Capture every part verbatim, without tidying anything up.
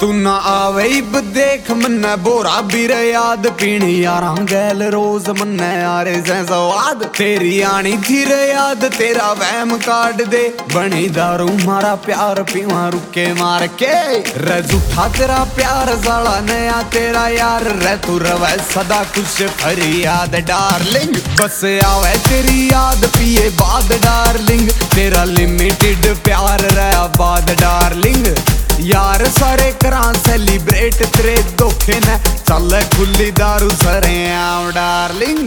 तू ना आवे इब देख मन्ने बोरा बीरे याद पीनी यारां गैल रोज मन्ने यारे से स्वाद तेरी आनी थी रे याद तेरा वहम काट दे बनी दारू मारा प्यार पीवा रुके मार के रज उठा तेरा प्यार साला नया तेरा यार रे तू रवे सदा कुछ फरियाद डार्लिंग बस आवे तेरी याद पिए बाद डार्लिंग तेरा लिमिटेड प्यार रे आबाद डार्लिंग यार सारे करा सेलिब्रेट तेरे धोखे ने चल खुली दारू सरे आओ डार्लिंग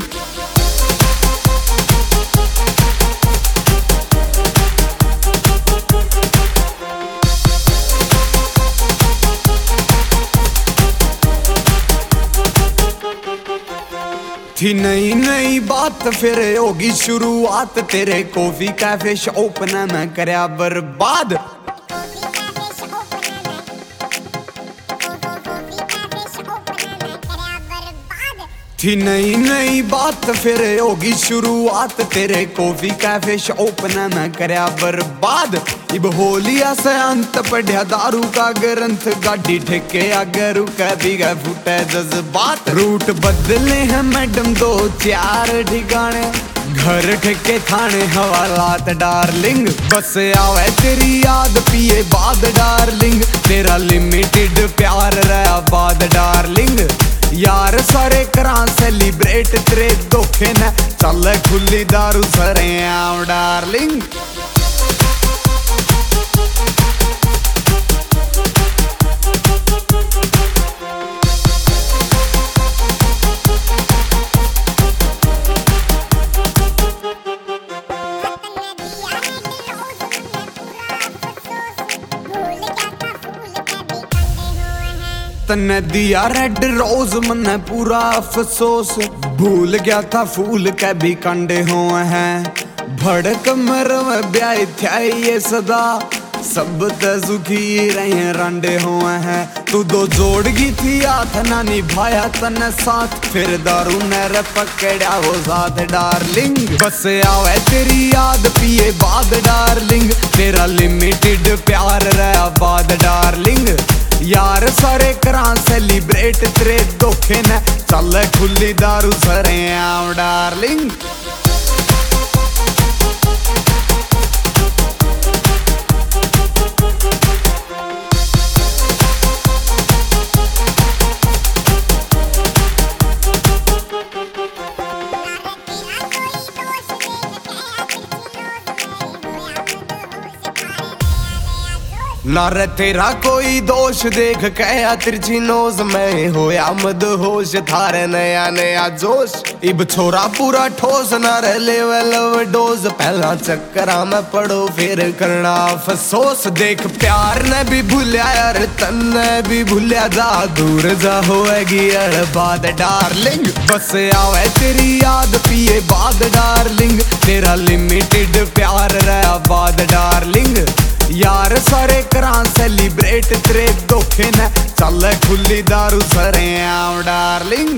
थी नई नई बात फिर होगी शुरुआत तेरे कॉफी कैफे शॉप ने मैं करया बर्बाद थी नई नई बात फिर होगी शुरुआत तेरे कॉफी कैफे शॉप ने मैं करया बर्बाद इब होलिया से अंत पढ़िया दारू का ग्रंथ गाड़ी ठेके आगे रुके भी गए फुटे जज्बात रूट बदले हैं मैडम दो चार ठिकाने घर ठेके थाने हवालात डार्लिंग बस आवे तेरी याद पिए बाद डार्लिंग तेरा लिमिटेड प्यार रे आबाद डार्लिंग यार सारे करा सेलिब्रेट तेरे धोखे ने चल खुली दारू सरे आओ डार्लिंग तन्ने दिया रेड रोज मन्ने पूरा अफसोस भूल गया था फूल के भी कंडे हुए हैं भड़क मर में ब्याह था ये सदा सब सुखी रहे रंडे हुए हैं तू दो जोड़ गई थी हाथ ना निभाया तन्ने साथ फिर दारू ने पकड़ा वो साथ डार्लिंग बस आवे तेरी याद पिए बाद डार्लिंग तेरा लिमिटेड प्यार रे आबाद डार्लिंग यार सारे करा सेलिब्रेट तेरे धोखे ने चल खुली दारू सरे आओ डार्लिंग लारे तेरा कोई दोष देख कया तिरछी नोज में होया मद होश थारे नया नया जोश इब छोरा पूरा ठोस ना रे लेवल डोज पहला चक्करा में पड़ो फिर करना अफसोस देख प्यार ने भी भूलिया यार तन ने भी भूलिया जा दूर जा होएगी अड़बाद डार्लिंग बस आवे तेरी याद पिए बाद डार्लिंग तेरा लिमिटेड प्यार रे आबाद डार्लिंग यार सारे करा सेलिब्रेट तेरे धोखे ने चल खुली दारू सरे आओ डार्लिंग